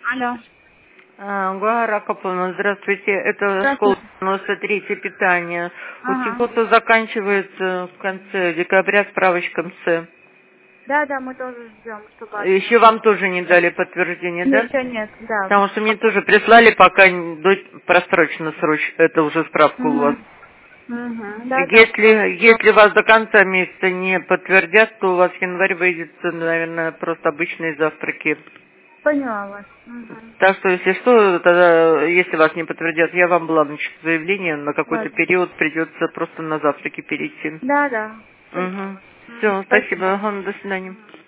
Алло. Гуара Каповна, здравствуйте. Это Здравствуйте. школа 93 питание. У Ага. кого-то заканчивается в конце декабря справочка МС. Да, мы тоже ждем, чтобы Еще вам тоже не дали подтверждение, да? Еще нет, да. Потому что мне тоже прислали, пока просрочено это уже справка у вас. Угу. Да. Если вас до конца месяца не подтвердят, то у вас в январь выйдет, наверное, просто обычные завтраки. Поняла вас. Угу. Так что, если что, тогда, если вас не подтвердят, я вам бланочек заявление, на какой-то Ладно. период придется просто на завтраки перейти. Да. Угу. Все, Спасибо. спасибо. Ага, до свидания.